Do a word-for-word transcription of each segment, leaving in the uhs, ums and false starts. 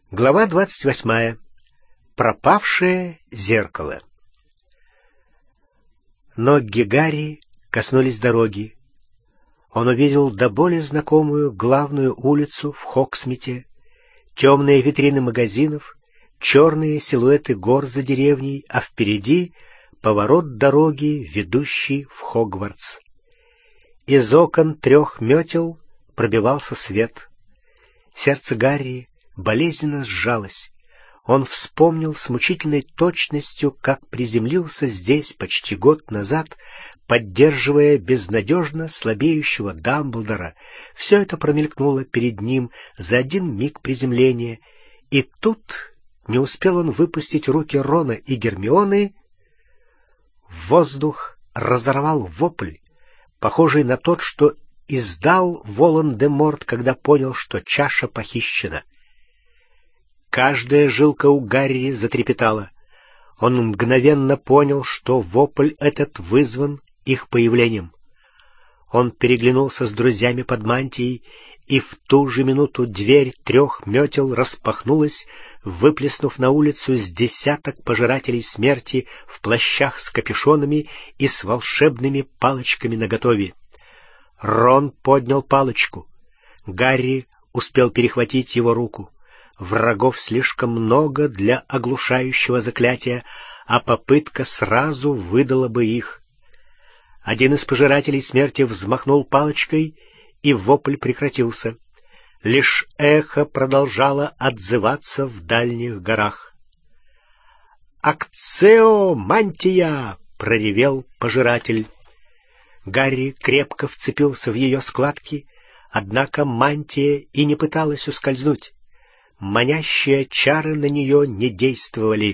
Глава двадцать восьмая. Пропавшее зеркало. Ноги Гарри коснулись дороги. Он увидел до боли знакомую главную улицу в Хоксмите, темные витрины магазинов, черные силуэты гор за деревней, а впереди поворот дороги, ведущий в Хогвартс. Из окон трех метел пробивался свет. Сердце Гарри болезненно сжалось. Он вспомнил с мучительной точностью, как приземлился здесь почти год назад, поддерживая безнадежно слабеющего Дамблдора. Все это промелькнуло перед ним за один миг приземления, и тут не успел он выпустить руки Рона и Гермионы. Воздух разорвал вопль, похожий на тот, что издал Волан-де-Морт, когда понял, что чаша похищена. Каждая жилка у Гарри затрепетала. Он мгновенно понял, что вопль этот вызван их появлением. Он переглянулся с друзьями под мантией, и в ту же минуту дверь трех метел распахнулась, выплеснув на улицу с десяток пожирателей смерти в плащах с капюшонами и с волшебными палочками наготове. Рон поднял палочку. Гарри успел перехватить его руку. Врагов слишком много для оглушающего заклятия, а попытка сразу выдала бы их. Один из пожирателей смерти взмахнул палочкой, и вопль прекратился. Лишь эхо продолжало отзываться в дальних горах. «Акцео мантия!» — проревел пожиратель. Гарри крепко вцепился в ее складки, однако мантия и не пыталась ускользнуть. Манящие чары на нее не действовали.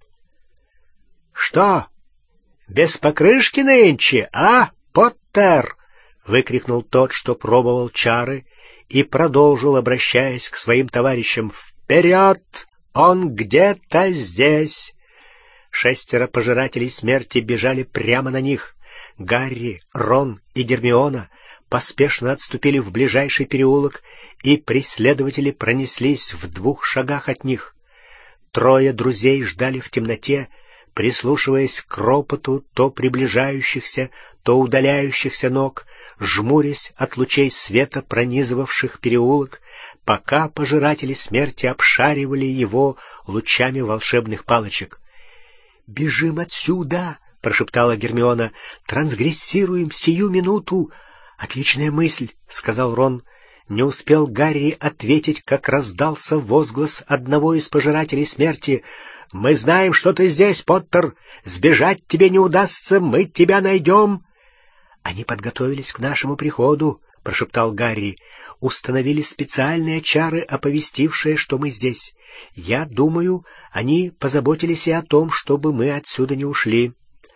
«Что, без покрышки нынче, а, Поттер?» — выкрикнул тот, что пробовал чары, и продолжил, обращаясь к своим товарищам. «Вперед! Он где-то здесь!» Шестеро пожирателей смерти бежали прямо на них. Гарри, Рон и Гермиона поспешно отступили в ближайший переулок, и преследователи пронеслись в двух шагах от них. Трое друзей ждали в темноте, прислушиваясь к ропоту то приближающихся, то удаляющихся ног, жмурясь от лучей света, пронизывавших переулок, пока пожиратели смерти обшаривали его лучами волшебных палочек. «Бежим отсюда!» — прошептала Гермиона. «Трансгрессируем сию минуту!» «Отличная мысль!» — сказал Рон. Не успел Гарри ответить, как раздался возглас одного из пожирателей смерти. «Мы знаем, что ты здесь, Поттер! Сбежать тебе не удастся, мы тебя найдем!» «Они подготовились к нашему приходу», — прошептал Гарри. «Установили специальные чары, оповестившие, что мы здесь. Я думаю, они позаботились и о том, чтобы мы отсюда не ушли».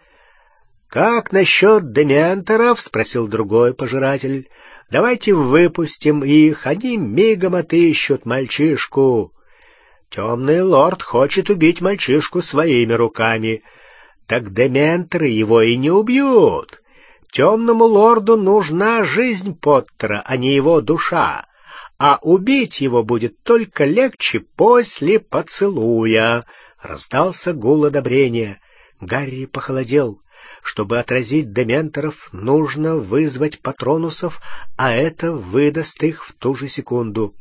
«Как насчет дементоров?» — спросил другой пожиратель. «Давайте выпустим их, они мигом отыщут мальчишку». «Темный лорд хочет убить мальчишку своими руками». «Так дементоры его и не убьют. Темному лорду нужна жизнь Поттера, а не его душа, а убить его будет только легче после поцелуя». Раздался гул одобрения. Гарри похолодел. Чтобы отразить дементоров, нужно вызвать патронусов, а это выдаст их в ту же секунду.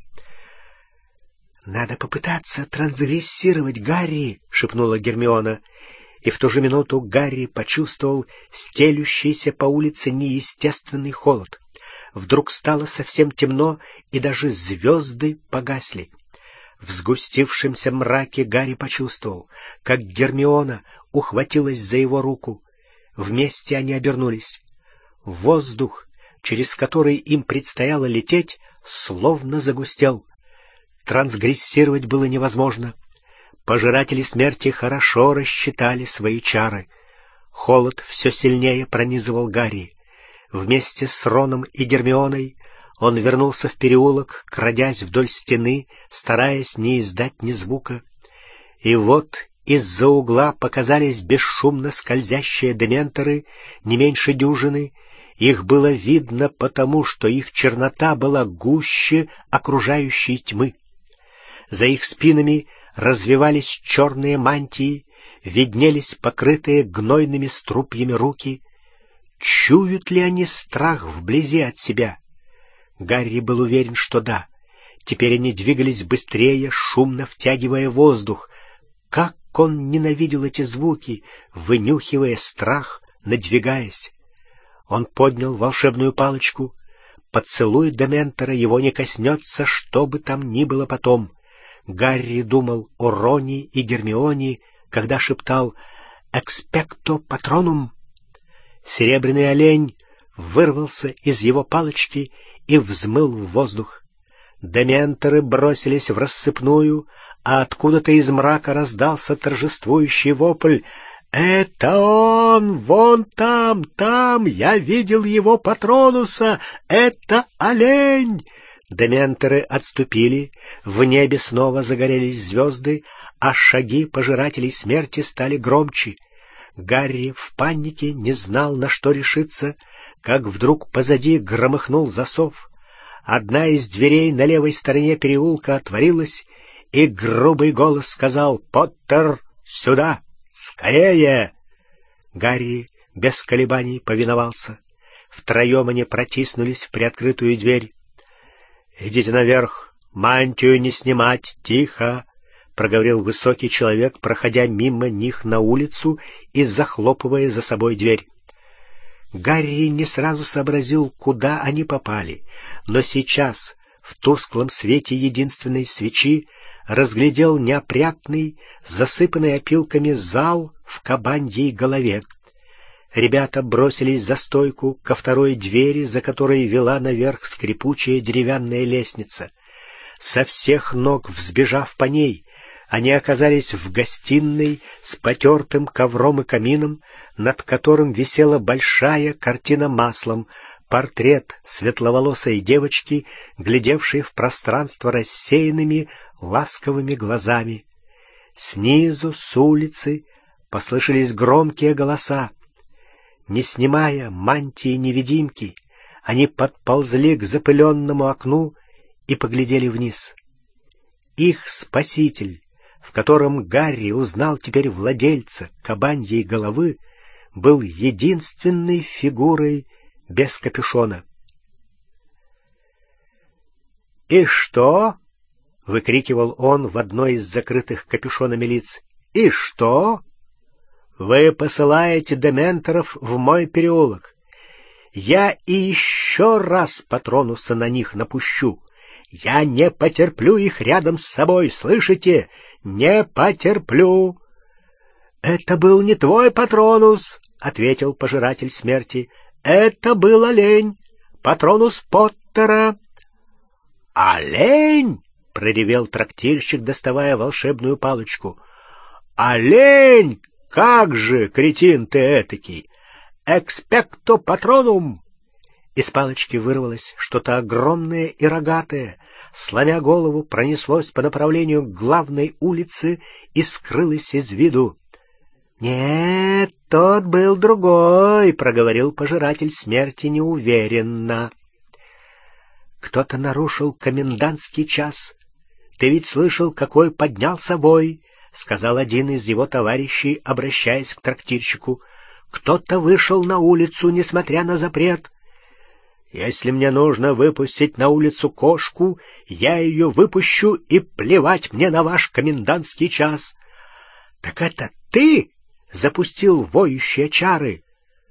«Надо попытаться трансгрессировать, Гарри!» — шепнула Гермиона. И в ту же минуту Гарри почувствовал стелющийся по улице неестественный холод. Вдруг стало совсем темно, и даже звезды погасли. В сгустившемся мраке Гарри почувствовал, как Гермиона ухватилась за его руку. Вместе они обернулись. Воздух, через который им предстояло лететь, словно загустел. Трансгрессировать было невозможно. Пожиратели смерти хорошо рассчитали свои чары. Холод все сильнее пронизывал Гарри. Вместе с Роном и Гермионой он вернулся в переулок, крадясь вдоль стены, стараясь не издать ни звука. И вот из-за угла показались бесшумно скользящие дементоры, не меньше дюжины. Их было видно потому, что их чернота была гуще окружающей тьмы. За их спинами развивались черные мантии, виднелись покрытые гнойными струпьями руки. Чуют ли они страх вблизи от себя? Гарри был уверен, что да. Теперь они двигались быстрее, шумно втягивая воздух. Как он ненавидел эти звуки, вынюхивая страх, надвигаясь. Он поднял волшебную палочку. Поцелуй Дементора его не коснется, что бы там ни было потом. Гарри думал о Роне и Гермионе, когда шептал «Экспекто патронум». Серебряный олень вырвался из его палочки и взмыл в воздух. Дементоры бросились в рассыпную, а откуда-то из мрака раздался торжествующий вопль. «Это он! Вон там, там! Я видел его Патронуса! Это олень!» Дементоры отступили, в небе снова загорелись звезды, а шаги пожирателей смерти стали громче. Гарри в панике не знал, на что решиться, как вдруг позади громыхнул засов. Одна из дверей на левой стороне переулка отворилась, и грубый голос сказал «Поттер, сюда! Скорее!» Гарри без колебаний повиновался. Втроем они протиснулись в приоткрытую дверь. «Идите наверх, мантию не снимать, тихо!» — проговорил высокий человек, проходя мимо них на улицу и захлопывая за собой дверь. Гарри не сразу сообразил, куда они попали, но сейчас, в тусклом свете единственной свечи, разглядел неопрятный, засыпанный опилками зал в кабаньей голове. Ребята бросились за стойку ко второй двери, за которой вела наверх скрипучая деревянная лестница. Со всех ног взбежав по ней, они оказались в гостиной с потертым ковром и камином, над которым висела большая картина маслом, портрет светловолосой девочки, глядевшей в пространство рассеянными, ласковыми глазами. Снизу, с улицы, послышались громкие голоса. Не снимая мантии-невидимки, они подползли к запыленному окну и поглядели вниз. Их спаситель, в котором Гарри узнал теперь владельца кабаньей головы, был единственной фигурой без капюшона. «И что?» — выкрикивал он в одной из закрытых капюшонами лиц. «И что? Вы посылаете дементоров в мой переулок. Я и еще раз Патронуса на них напущу. Я не потерплю их рядом с собой, слышите? Не потерплю!» «Это был не твой Патронус», — ответил пожиратель смерти. «Это был олень, Патронус Поттера». «Олень!» — проревел трактирщик, доставая волшебную палочку. «Олень! Как же, кретин ты этакий! Экспекто патронум!» Из палочки вырвалось что-то огромное и рогатое, сломя голову, пронеслось по направлению к главной улице и скрылось из виду. «Нет, тот был другой», — проговорил пожиратель смерти неуверенно. «Кто-то нарушил комендантский час. Ты ведь слышал, какой поднялся вой», — сказал один из его товарищей, обращаясь к трактирщику. «Кто-то вышел на улицу, несмотря на запрет». «Если мне нужно выпустить на улицу кошку, я ее выпущу, и плевать мне на ваш комендантский час». «Так это ты запустил воющие чары?»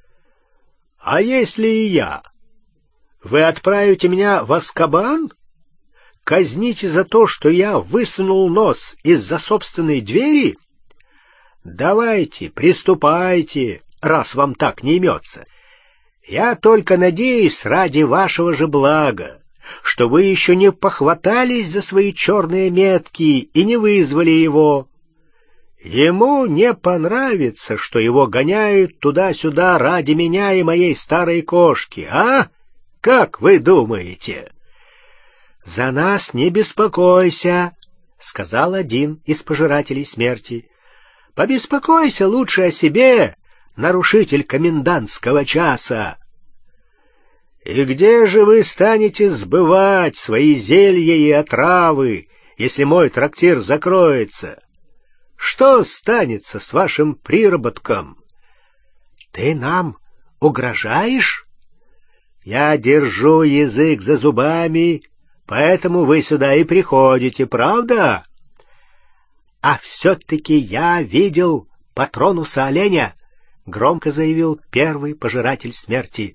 «А если и я? Вы отправите меня в Азкабан? Казните за то, что я высунул нос из-за собственной двери? Давайте, приступайте, раз вам так не имется. Я только надеюсь ради вашего же блага, что вы еще не похватались за свои черные метки и не вызвали его. Ему не понравится, что его гоняют туда-сюда ради меня и моей старой кошки, а? Как вы думаете?» «За нас не беспокойся», — сказал один из пожирателей смерти. «Побеспокойся лучше о себе, нарушитель комендантского часа». «И где же вы станете сбывать свои зелья и отравы, если мой трактир закроется? Что станется с вашим приработком? Ты нам угрожаешь? Я держу язык за зубами, поэтому вы сюда и приходите, правда? А все-таки я видел Патронуса оленя, громко заявил первый пожиратель смерти.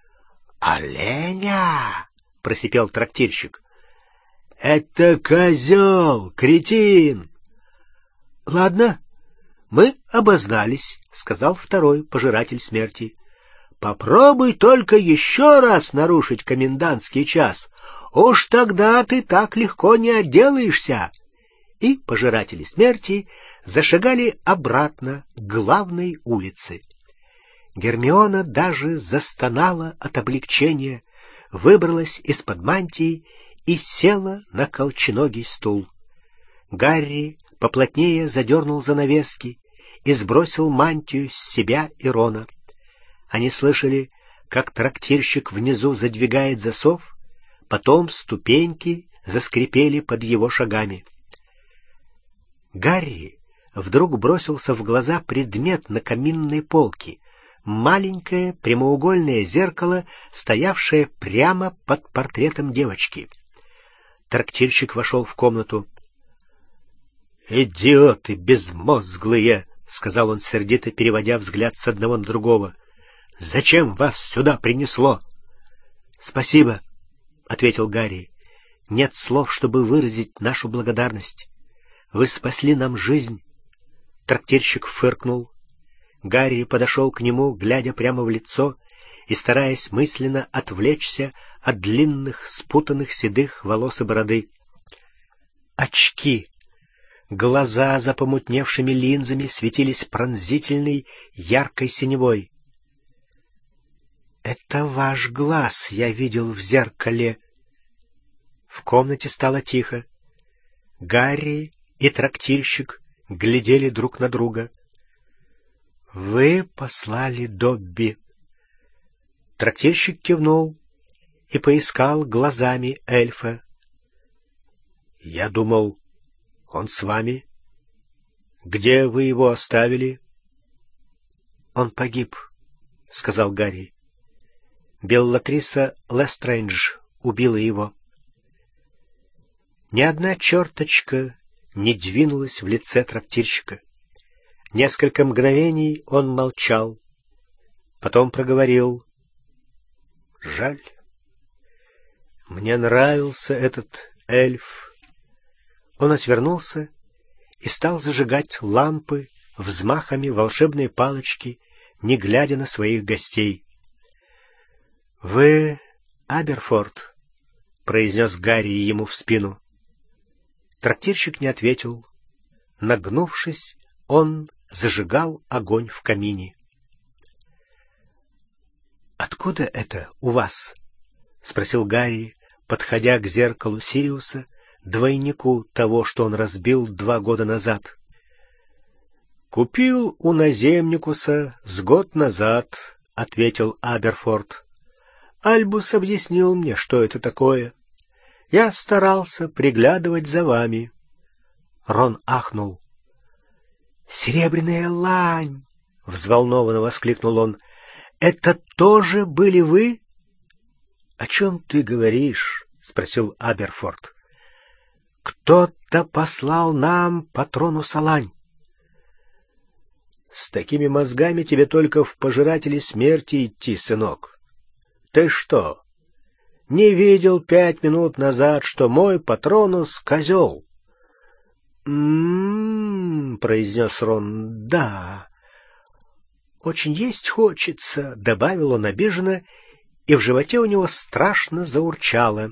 Оленя? Просипел трактирщик. Это козел, кретин. Ладно, мы обознались, сказал второй пожиратель смерти. Попробуй только еще раз нарушить комендантский час. Уж тогда ты так легко не отделаешься. И пожиратели смерти зашагали обратно к главной улице. Гермиона даже застонала от облегчения, выбралась из-под мантии и села на колченогий стул. Гарри поплотнее задернул занавески и сбросил мантию с себя и Рона. Они слышали, как трактирщик внизу задвигает засов, потом ступеньки заскрипели под его шагами. Гарри вдруг бросился в глаза предмет на каминной полке, маленькое прямоугольное зеркало, стоявшее прямо под портретом девочки. Трактирщик вошел в комнату. «Идиоты безмозглые!» — сказал он сердито, переводя взгляд с одного на другого. «Зачем вас сюда принесло?» «Спасибо», — ответил Гарри. «Нет слов, чтобы выразить нашу благодарность. Вы спасли нам жизнь». Трактирщик фыркнул. Гарри подошел к нему, глядя прямо в лицо и стараясь мысленно отвлечься от длинных, спутанных седых волос и бороды. Очки, глаза за помутневшими линзами светились пронзительной, яркой синевой. «Это ваш глаз я видел в зеркале». В комнате стало тихо. Гарри и трактирщик глядели друг на друга. «Вы послали Добби». Трактирщик кивнул и поискал глазами эльфа. «Я думал, он с вами. Где вы его оставили?» «Он погиб», — сказал Гарри. «Беллатриса Лестрейндж убила его». Ни одна черточка не двинулась в лице трактирщика. Несколько мгновений он молчал, потом проговорил: «Жаль. Мне нравился этот эльф». Он отвернулся и стал зажигать лампы взмахами волшебной палочки, не глядя на своих гостей. «Вы Аберфорд?» — произнес Гарри ему в спину. Трактирщик не ответил. Нагнувшись, он зажигал огонь в камине. «Откуда это у вас?» — спросил Гарри, подходя к зеркалу Сириуса, двойнику того, что он разбил два года назад. «Купил у наземникуса с год назад», — ответил Аберфорд. «Альбус объяснил мне, что это такое. Я старался приглядывать за вами». Рон ахнул. «Серебряная лань!» — взволнованно воскликнул он. «Это тоже были вы?» «О чем ты говоришь?» — спросил Аберфорд. «Кто-то послал нам Патронуса лань». «С такими мозгами тебе только в пожиратели смерти идти, сынок. Ты что, не видел пять минут назад, что мой Патронус — козел?» «М-м-м», произнес Рон, — «да». «Очень есть хочется», — добавил он обиженно, и в животе у него страшно заурчало.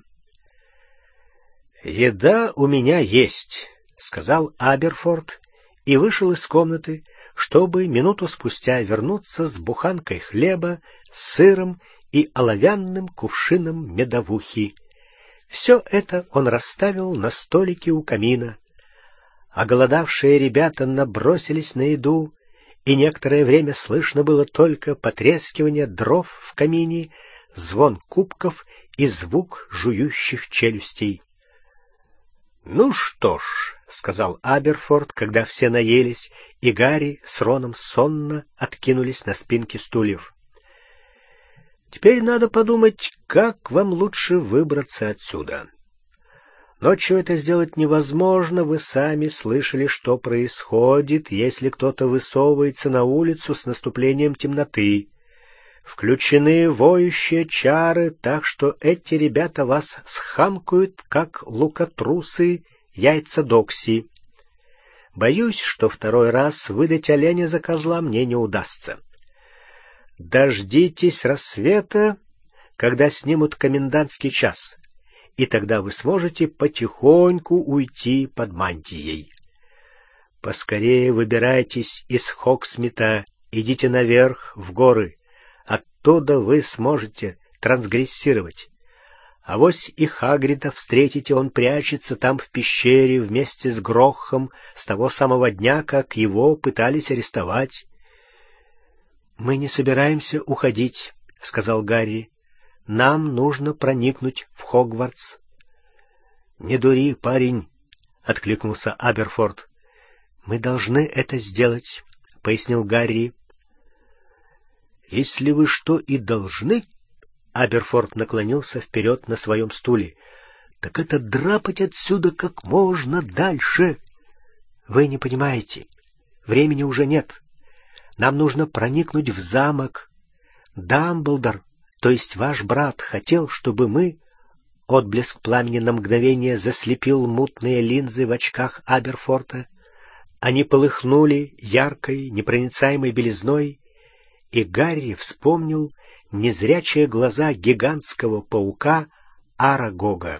«Еда у меня есть», — сказал Аберфорд и вышел из комнаты, чтобы минуту спустя вернуться с буханкой хлеба, сыром и оловянным кувшином медовухи. Все это он расставил на столике у камина. Оголодавшие ребята набросились на еду, и некоторое время слышно было только потрескивание дров в камине, звон кубков и звук жующих челюстей. «Ну что ж», — сказал Аберфорд, когда все наелись, и Гарри с Роном сонно откинулись на спинки стульев. «Теперь надо подумать, как вам лучше выбраться отсюда. Ночью это сделать невозможно, вы сами слышали, что происходит, если кто-то высовывается на улицу с наступлением темноты. Включены воющие чары, так что эти ребята вас схамкают, как лукотрусы яйца Докси. Боюсь, что второй раз выдать оленя за козла мне не удастся. Дождитесь рассвета, когда снимут комендантский час, и тогда вы сможете потихоньку уйти под мантией. Поскорее выбирайтесь из Хоксмита, идите наверх, в горы. Оттуда вы сможете трансгрессировать. Авось и Хагрида встретите, он прячется там в пещере вместе с Грохом с того самого дня, как его пытались арестовать. — Мы не собираемся уходить, — сказал Гарри. — Нам нужно проникнуть в Хогвартс. — Не дури, парень, — откликнулся Аберфорд. — Мы должны это сделать, — пояснил Гарри. — Если вы что и должны, — Аберфорд наклонился вперед на своем стуле, — так это драпать отсюда как можно дальше. Вы не понимаете, времени уже нет. Нам нужно проникнуть в замок. Дамблдор, то есть ваш брат, хотел, чтобы мы... Отблеск пламени на мгновение заслепил мутные линзы в очках Аберфорда. Они полыхнули яркой, непроницаемой белизной, и Гарри вспомнил незрячие глаза гигантского паука Арагога.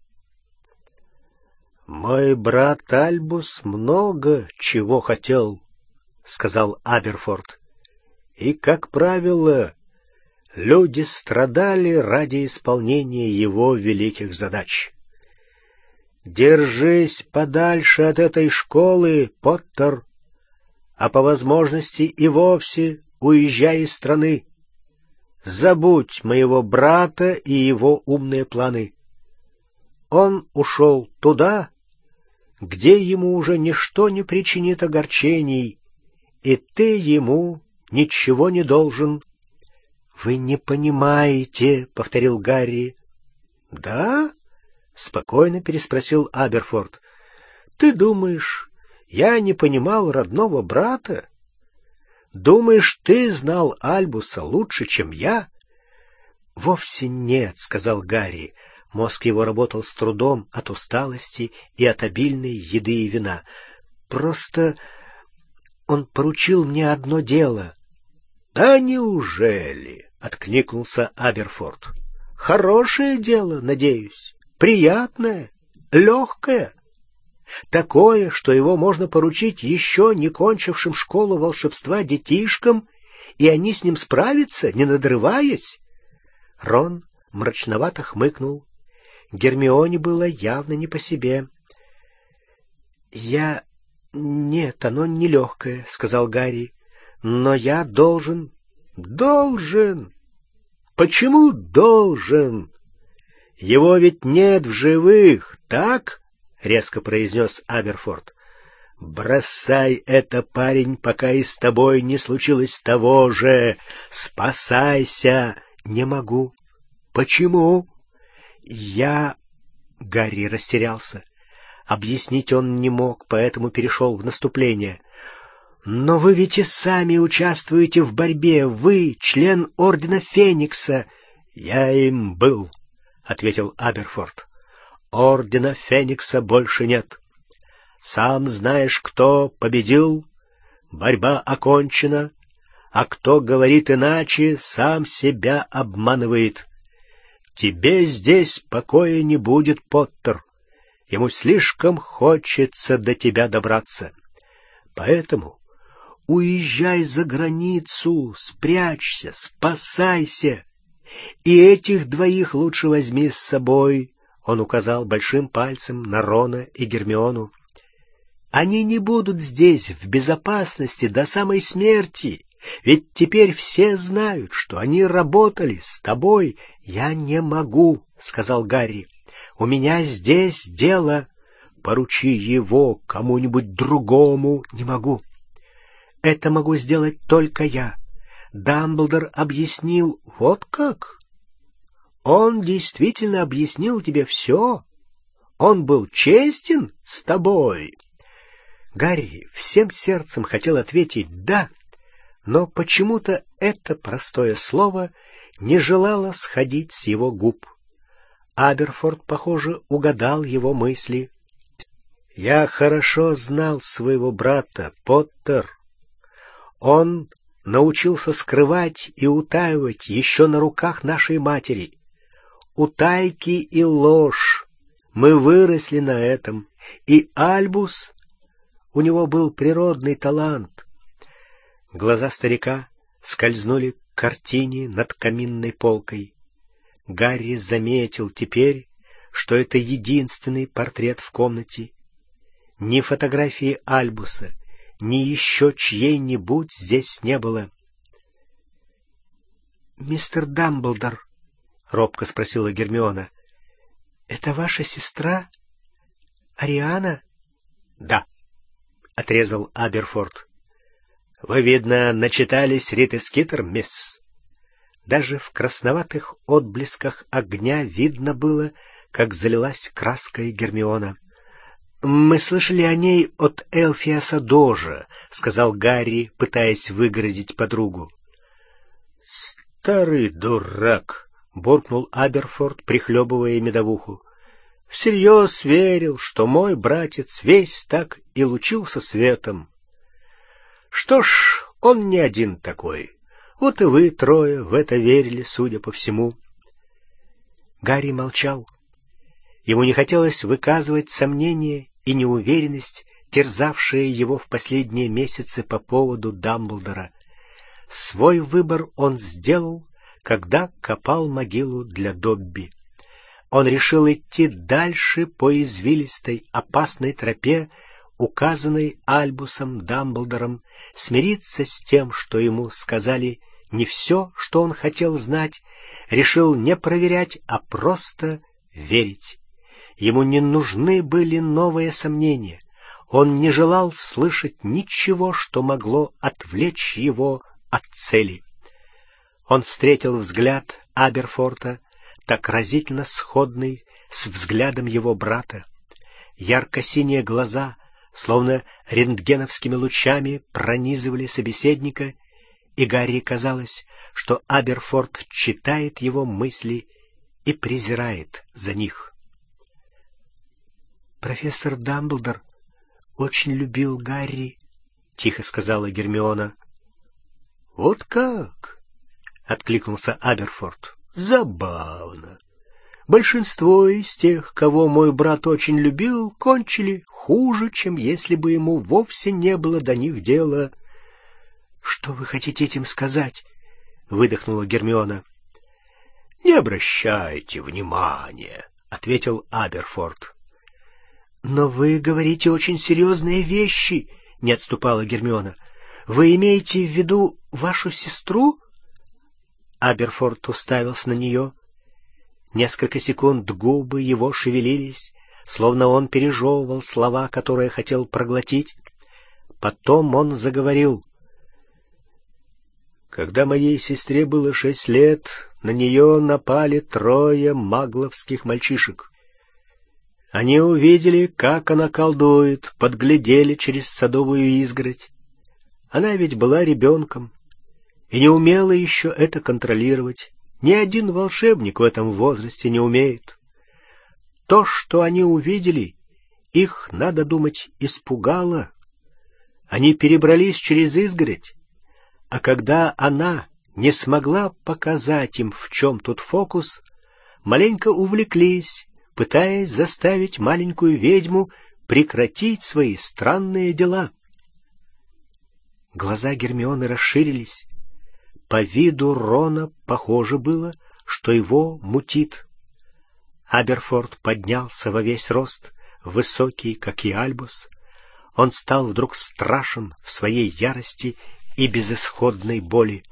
«Мой брат Альбус много чего хотел», — сказал Аберфорд. «И, как правило, люди страдали ради исполнения его великих задач. Держись подальше от этой школы, Поттер, а по возможности и вовсе уезжай из страны. Забудь моего брата и его умные планы. Он ушел туда, где ему уже ничто не причинит огорчений, и ты ему ничего не должен». «Вы не понимаете», — повторил Гарри. «Да?» — спокойно переспросил Аберфорд. «Ты думаешь, я не понимал родного брата? Думаешь, ты знал Альбуса лучше, чем я?» «Вовсе нет», — сказал Гарри. Мозг его работал с трудом от усталости и от обильной еды и вина. «Просто он поручил мне одно дело». «Да неужели?» — откликнулся Аберфорд. «Хорошее дело, надеюсь, приятное, легкое. Такое, что его можно поручить еще не кончившим школу волшебства детишкам, и они с ним справятся, не надрываясь». Рон мрачновато хмыкнул. Гермионе было явно не по себе. «Я... Нет, оно нелегкое», — сказал Гарри. «Но я должен...» «Должен? Почему должен? Его ведь нет в живых, так?» — резко произнес Аберфорд. «Бросай это, парень, пока и с тобой не случилось того же. Спасайся!» «Не могу». «Почему?» «Я...» Гарри растерялся. Объяснить он не мог, поэтому перешел в наступление. «Но вы ведь и сами участвуете в борьбе. Вы член Ордена Феникса». «Я им был», — ответил Аберфорд. «Ордена Феникса больше нет. Сам знаешь, кто победил. Борьба окончена. А кто говорит иначе, сам себя обманывает. Тебе здесь покоя не будет, Поттер. Ему слишком хочется до тебя добраться. Поэтому уезжай за границу, спрячься, спасайся. И этих двоих лучше возьми с собой». Он указал большим пальцем на Рона и Гермиону. «Они не будут здесь в безопасности до самой смерти. Ведь теперь все знают, что они работали с тобой». «Я не могу», — сказал Гарри. «У меня здесь дело». поручи его кому-нибудь другому. Не могу. Это могу сделать только я. Дамблдор объяснил. Вот как? Он действительно объяснил тебе все? Он был честен с тобой? Гарри всем сердцем хотел ответить «да», но почему-то это простое слово не желало сходить с его губ. Аберфорд, похоже, угадал его мысли. «Я хорошо знал своего брата, Поттер. Он научился скрывать и утаивать еще на руках нашей матери. Утайки и ложь. Мы выросли на этом. И Альбус, у него был природный талант». Глаза старика скользнули к картине над каминной полкой. Гарри заметил теперь, что это единственный портрет в комнате. Ни фотографии Альбуса, ни еще чьей-нибудь здесь не было. «Мистер Дамблдор», — робко спросила Гермиона, — «это ваша сестра? Ариана?» «Да», — отрезал Аберфорд. «Вы, видно, начитались Риты Скитер, мисс». Даже в красноватых отблесках огня видно было, как залилась краской Гермиона. «Мы слышали о ней от Элфиаса Дожа», — сказал Гарри, пытаясь выгородить подругу. «Старый дурак», — буркнул Аберфорд, прихлебывая медовуху. «Всерьез верил, что мой братец весь так и лучился светом. Что ж, он не один такой. Вот и вы трое в это верили, судя по всему». Гарри молчал. Ему не хотелось выказывать сомнения и неуверенность, терзавшие его в последние месяцы по поводу Дамблдора. Свой выбор он сделал, когда копал могилу для Добби. Он решил идти дальше по извилистой, опасной тропе, указанной Альбусом Дамблдором, смириться с тем, что ему сказали не все, что он хотел знать, решил не проверять, а просто верить. Ему не нужны были новые сомнения. Он не желал слышать ничего, что могло отвлечь его от цели. Он встретил взгляд Аберфорта, так разительно сходный с взглядом его брата. Ярко-синие глаза, словно рентгеновскими лучами, пронизывали собеседника, и Гарри казалось, что Аберфорд читает его мысли и презирает за них. «Профессор Дамблдор очень любил Гарри», — тихо сказала Гермиона. «Вот как?» — откликнулся Аберфорд. «Забавно. Большинство из тех, кого мой брат очень любил, кончили хуже, чем если бы ему вовсе не было до них дела». «Что вы хотите этим сказать?» — выдохнула Гермиона. «Не обращайте внимания», — ответил Аберфорд. «Но вы говорите очень серьезные вещи», — не отступала Гермиона. «Вы имеете в виду вашу сестру?» Аберфорд уставился на нее. Несколько секунд губы его шевелились, словно он пережевывал слова, которые хотел проглотить. Потом он заговорил. «Когда моей сестре было шесть лет, на нее напали трое магловских мальчишек. Они увидели, как она колдует, подглядели через садовую изгородь. Она ведь была ребенком и не умела еще это контролировать. Ни один волшебник в этом возрасте не умеет. То, что они увидели, их, надо думать, испугало. Они перебрались через изгородь, а когда она не смогла показать им, в чем тут фокус, маленько увлеклись, пытаясь заставить маленькую ведьму прекратить свои странные дела. Глаза Гермионы расширились. По виду Рона похоже было, что его мутит. Аберфорд поднялся во весь рост, высокий, как и Альбус. Он стал вдруг страшен в своей ярости и безысходной боли.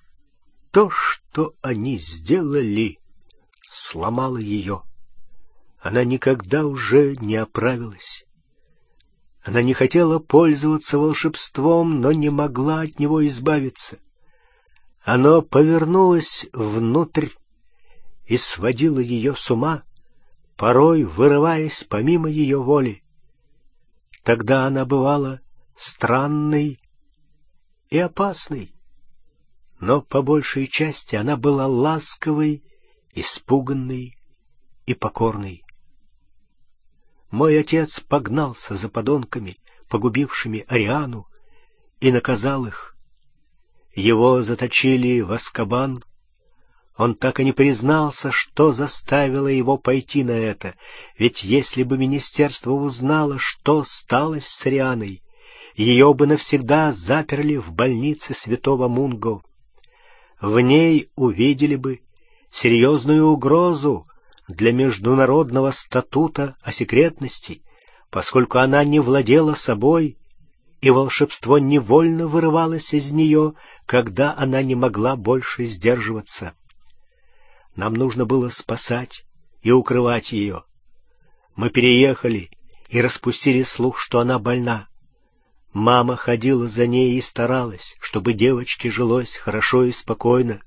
То, что они сделали, сломало ее. Она никогда уже не оправилась. Она не хотела пользоваться волшебством, но не могла от него избавиться. Оно повернулось внутрь и сводило ее с ума, порой вырываясь помимо ее воли. Тогда она бывала странной и опасной, но по большей части она была ласковой, испуганной и покорной. Мой отец погнался за подонками, погубившими Ариану, и наказал их. Его заточили в Азкабан. Он так и не признался, что заставило его пойти на это, ведь если бы министерство узнало, что стало с Арианой, ее бы навсегда заперли в больнице святого Мунго. В ней увидели бы серьезную угрозу для международного статута о секретности, поскольку она не владела собой, и волшебство невольно вырывалось из нее, когда она не могла больше сдерживаться. Нам нужно было спасать и укрывать ее. Мы переехали и распустили слух, что она больна. Мама ходила за ней и старалась, чтобы девочке жилось хорошо и спокойно.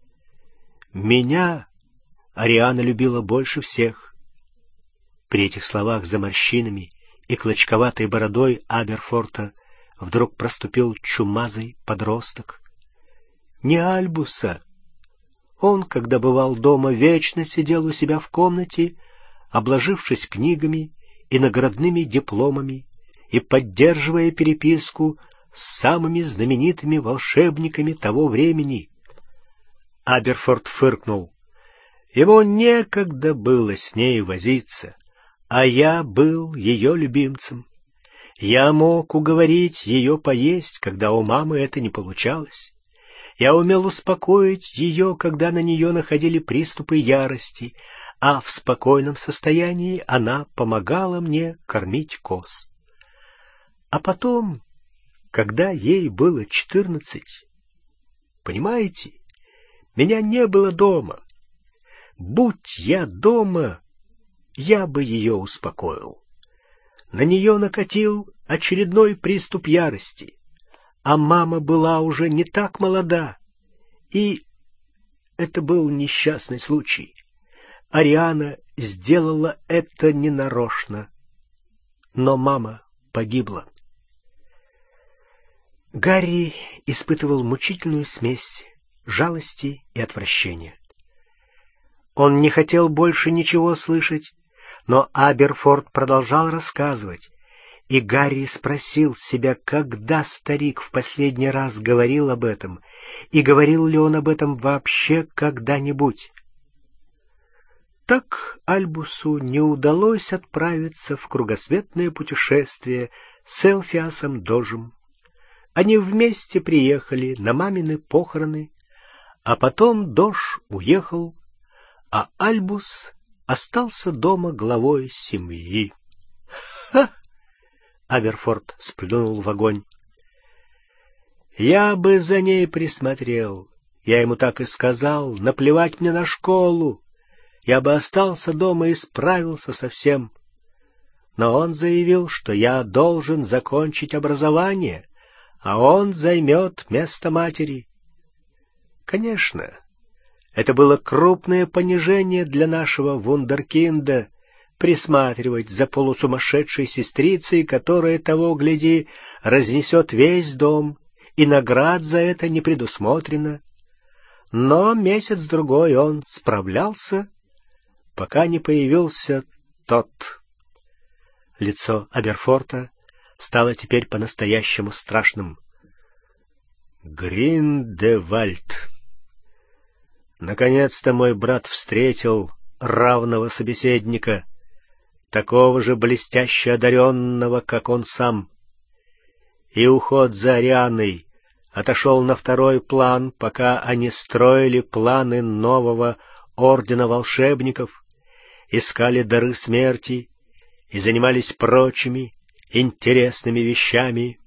Меня Ариана любила больше всех. При этих словах за морщинами и клочковатой бородой Аберфорта вдруг проступил чумазый подросток. Не Альбуса. Он, когда бывал дома, вечно сидел у себя в комнате, обложившись книгами и наградными дипломами и поддерживая переписку с самыми знаменитыми волшебниками того времени. Аберфорт фыркнул. Ему некогда было с ней возиться, а я был ее любимцем. Я мог уговорить ее поесть, когда у мамы это не получалось. Я умел успокоить ее, когда на нее находили приступы ярости, а в спокойном состоянии она помогала мне кормить коз. А потом, когда ей было четырнадцать, понимаете, меня не было дома. Будь я дома, я бы ее успокоил. На нее накатил очередной приступ ярости, а мама была уже не так молода, и это был несчастный случай. Ариана сделала это ненарочно, но мама погибла. Гарри испытывал мучительную смесь жалости и отвращения. Он не хотел больше ничего слышать, но Аберфорт продолжал рассказывать, и Гарри спросил себя, когда старик в последний раз говорил об этом, и говорил ли он об этом вообще когда-нибудь. Так Альбусу не удалось отправиться в кругосветное путешествие с Элфиасом Дожем. Они вместе приехали на мамины похороны, а потом Дож уехал, а Альбус остался дома главой семьи. Ха! Аберфорт сплюнул в огонь. Я бы за ней присмотрел. Я ему так и сказал, наплевать мне на школу. Я бы остался дома и справился со всем. Но он заявил, что я должен закончить образование, а он займет место матери. Конечно, это было крупное понижение для нашего вундеркинда присматривать за полусумасшедшей сестрицей, которая, того гляди, разнесет весь дом, и наград за это не предусмотрено. Но месяц-другой он справлялся, пока не появился тот. Лицо Аберфорта стало теперь по-настоящему страшным. Гриндевальд. Наконец-то мой брат встретил равного собеседника, такого же блестяще одаренного, как он сам. И уход за Арианой отошел на второй план, пока они строили планы нового ордена волшебников, искали дары смерти и занимались прочими интересными вещами.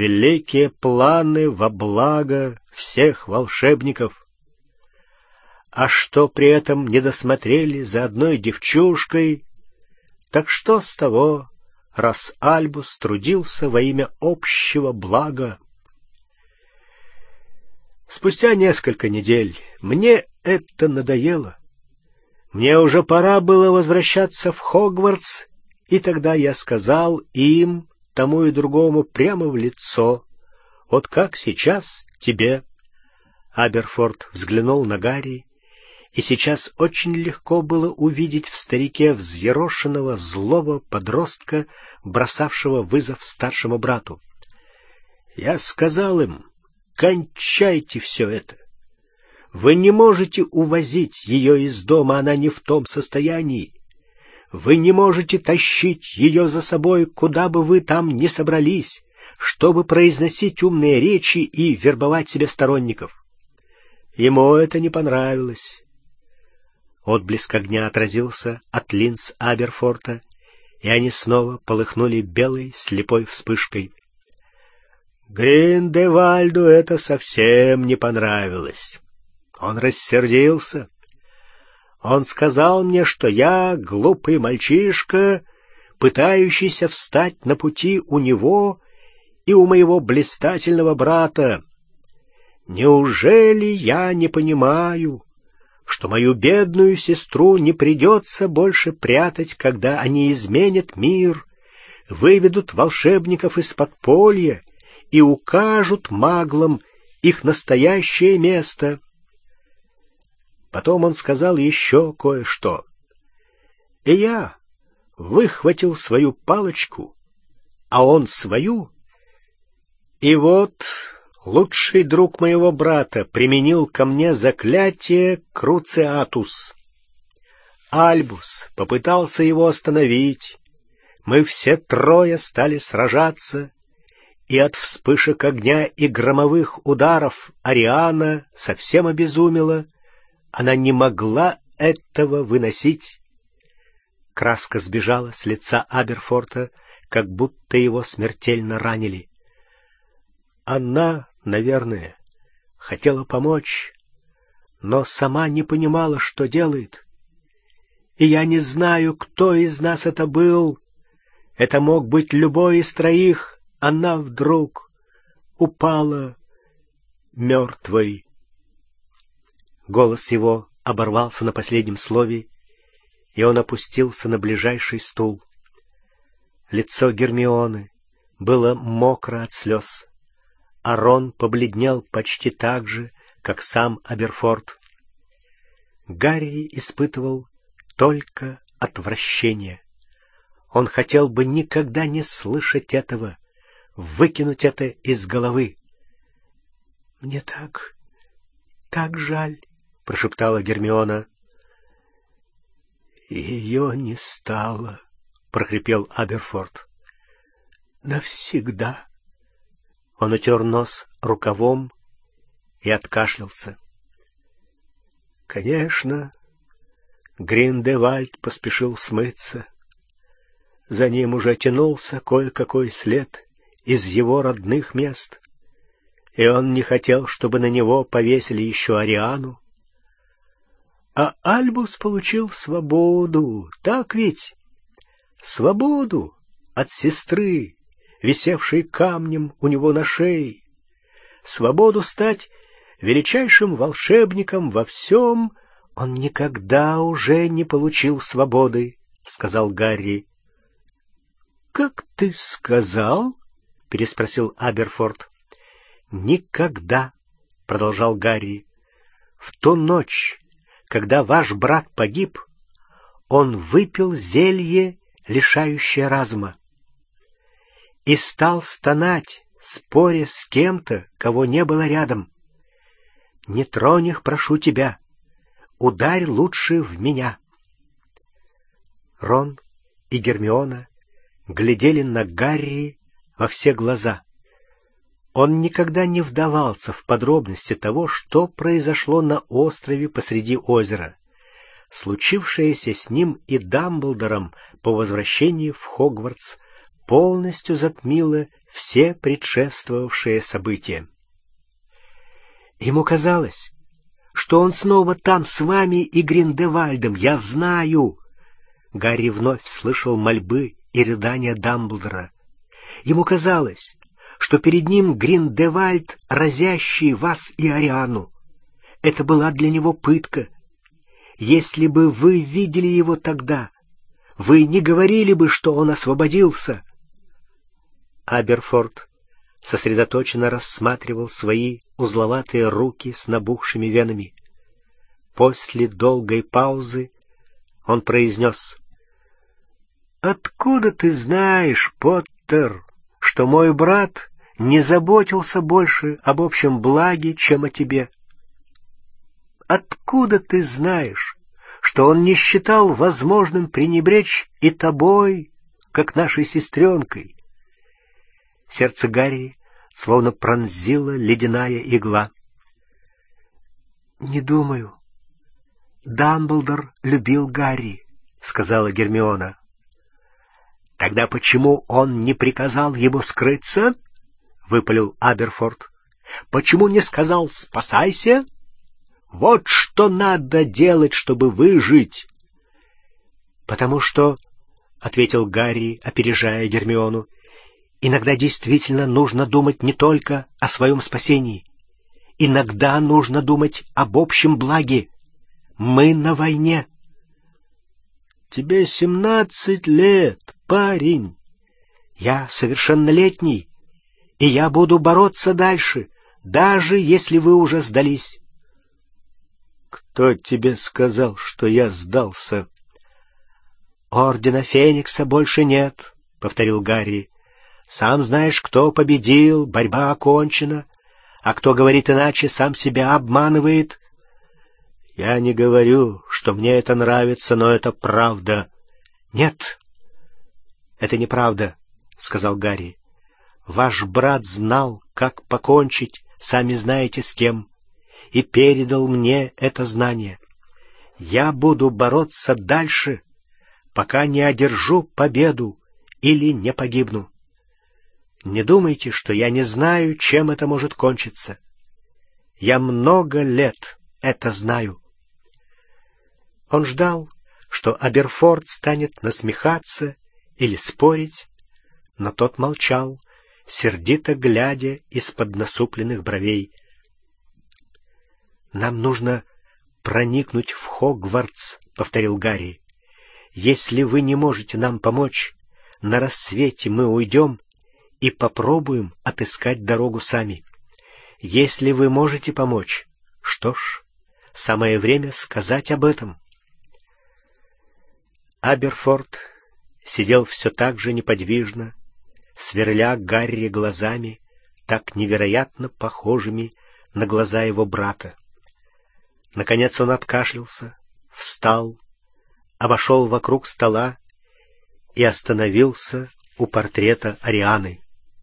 Великие планы во благо всех волшебников. А что при этом не досмотрели за одной девчушкой, так что с того, раз Альбус трудился во имя общего блага? Спустя несколько недель мне это надоело. Мне уже пора было возвращаться в Хогвартс, и тогда я сказал им, тому и другому, прямо в лицо, вот как сейчас тебе. Аберфорд взглянул на Гарри, и сейчас очень легко было увидеть в старике взъерошенного злого подростка, бросавшего вызов старшему брату. Я сказал им: кончайте все это. Вы не можете увозить ее из дома, она не в том состоянии. Вы не можете тащить ее за собой, куда бы вы там ни собрались, чтобы произносить умные речи и вербовать себе сторонников. Ему это не понравилось. Отблеск огня отразился от линз Аберфорта, и они снова полыхнули белой слепой вспышкой. Гриндевальду это совсем не понравилось. Он рассердился. Он сказал мне, что я глупый мальчишка, пытающийся встать на пути у него и у моего блистательного брата. Неужели я не понимаю, что мою бедную сестру не придется больше прятать, когда они изменят мир, выведут волшебников из подполья и укажут маглам их настоящее место? Потом он сказал еще кое-что. И я выхватил свою палочку, а он свою, и вот лучший друг моего брата применил ко мне заклятие Круциатус. Альбус попытался его остановить. Мы все трое стали сражаться, и от вспышек огня и громовых ударов Ариана совсем обезумела. Она не могла этого выносить. Краска сбежала с лица Аберфорта, как будто его смертельно ранили. Она, наверное, хотела помочь, но сама не понимала, что делает. И я не знаю, кто из нас это был. Это мог быть любой из троих. Она вдруг упала мертвой. Голос его оборвался на последнем слове, и он опустился на ближайший стул. Лицо Гермионы было мокро от слез, а Рон побледнел почти так же, как сам Аберфорд. Гарри испытывал только отвращение. Он хотел бы никогда не слышать этого, выкинуть это из головы. — Мне так, так жаль, — прошептала Гермиона. — Ее не стало, — прохрипел Аберфорд. — Навсегда. Он утер нос рукавом и откашлялся. Конечно, Гриндевальд поспешил смыться. За ним уже тянулся кое-какой след из его родных мест, и он не хотел, чтобы на него повесили еще Ариану. А Альбус получил свободу, так ведь? Свободу от сестры, висевшей камнем у него на шее. Свободу стать величайшим волшебником во всем. Он никогда уже не получил свободы, — сказал Гарри. — Как ты сказал? — переспросил Аберфорд. — Никогда, — продолжал Гарри. — В ту ночь, когда ваш брат погиб, он выпил зелье, лишающее разума, и стал стонать, споря с кем-то, кого не было рядом. Не тронь их, прошу тебя, ударь лучше в меня. Рон и Гермиона глядели на Гарри во все глаза. Он никогда не вдавался в подробности того, что произошло на острове посреди озера, случившееся с ним и Дамблдором по возвращении в Хогвартс полностью затмило все предшествовавшие события. Ему казалось, что он снова там с вами и Гриндевальдом. Я знаю!» Гарри вновь слышал мольбы и рыдания Дамблдора. Ему казалось, что перед ним Гриндевальд, разящий вас и Ариану. Это была для него пытка. Если бы вы видели его тогда, вы не говорили бы, что он освободился. Аберфорд сосредоточенно рассматривал свои узловатые руки с набухшими венами. После долгой паузы он произнес: «Откуда ты знаешь, Поттер, что мой брат не заботился больше об общем благе, чем о тебе? Откуда ты знаешь, что он не считал возможным пренебречь и тобой, как нашей сестренкой?» Сердце Гарри словно пронзила ледяная игла. «Не думаю. Дамблдор любил Гарри», — сказала Гермиона. «Тогда почему он не приказал ему скрыться?» — выпалил Аберфорд. «Почему не сказал «спасайся»? Вот что надо делать, чтобы выжить!» «Потому что, — ответил Гарри, опережая Гермиону, — иногда действительно нужно думать не только о своем спасении. Иногда нужно думать об общем благе. Мы на войне». «Тебе семнадцать лет, парень!» «Я совершеннолетний, и я буду бороться дальше, даже если вы уже сдались». «Кто тебе сказал, что я сдался?» «Ордена Феникса больше нет», — повторил Гарри. «Сам знаешь, кто победил, борьба окончена, а кто говорит иначе, сам себя обманывает». «Я не говорю, что мне это нравится, но это правда». «Нет, это неправда», — сказал Гарри. «Ваш брат знал, как покончить, сами знаете с кем, и передал мне это знание. Я буду бороться дальше, пока не одержу победу или не погибну. Не думайте, что я не знаю, чем это может кончиться. Я много лет это знаю». Он ждал, что Аберфорд станет насмехаться или спорить, но тот молчал, сердито глядя из-под насупленных бровей. «Нам нужно проникнуть в Хогвартс», — повторил Гарри. «Если вы не можете нам помочь, на рассвете мы уйдем и попробуем отыскать дорогу сами. Если вы можете помочь, что ж, самое время сказать об этом». Аберфорд сидел все так же неподвижно, сверля Гарри глазами, так невероятно похожими на глаза его брата. Наконец он откашлялся, встал, обошел вокруг стола и остановился у портрета Арианы.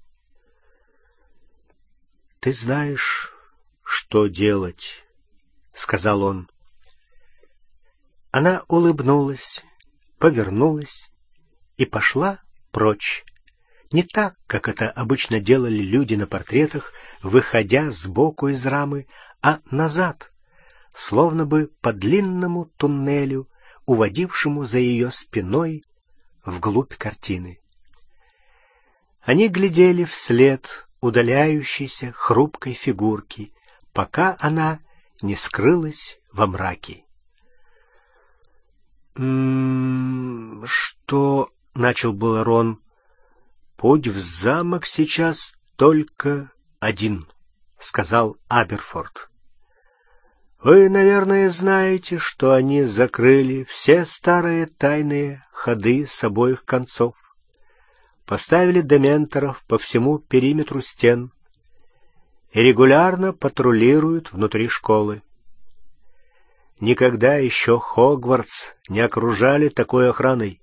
«Ты знаешь, что делать», — сказал он. Она улыбнулась, повернулась и пошла прочь, не так, как это обычно делали люди на портретах, выходя сбоку из рамы, а назад, словно бы по длинному туннелю, уводившему за ее спиной вглубь картины. Они глядели вслед удаляющейся хрупкой фигурки, пока она не скрылась во мраке. «М-м, что...» — начал было Рон. «Путь в замок сейчас только один», — сказал Аберфорд. «Вы, наверное, знаете, что они закрыли все старые тайные ходы с обоих концов, поставили дементоров по всему периметру стен и регулярно патрулируют внутри школы. Никогда еще Хогвартс не окружали такой охраной.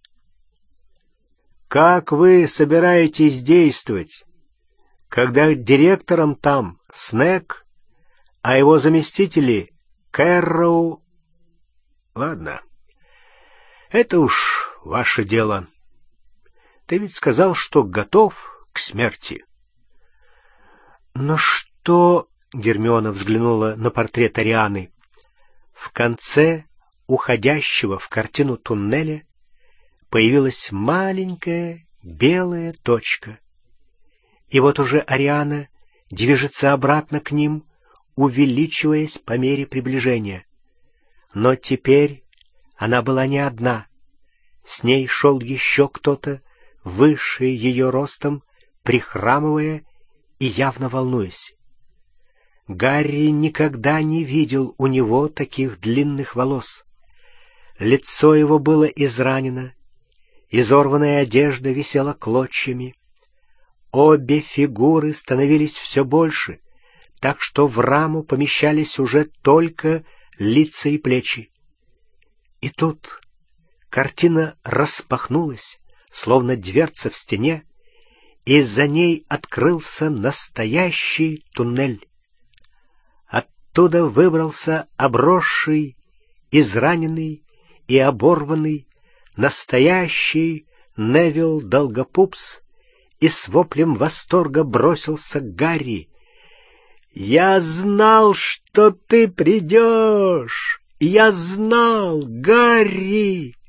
Как вы собираетесь действовать, когда директором там Снегг, а его заместители Кэрроу? Ладно, это уж ваше дело. Ты ведь сказал, что готов к смерти». «Но что...» Гермиона взглянула на портрет Арианы. В конце уходящего в картину туннеля появилась маленькая белая точка. И вот уже Ариана движется обратно к ним, увеличиваясь по мере приближения. Но теперь она была не одна. С ней шел еще кто-то, выше ее ростом, прихрамывая и явно волнуясь. Гарри никогда не видел у него таких длинных волос. Лицо его было изранено, изорванная одежда висела клочьями. Обе фигуры становились все больше, так что в раму помещались уже только лица и плечи. И тут картина распахнулась, словно дверца в стене, и за ней открылся настоящий туннель. Оттуда выбрался обросший, израненный и оборванный настоящий Невилл Долгопупс и с воплем восторга бросился к Гарри. «Я знал, что ты придешь! Я знал, Гарри!»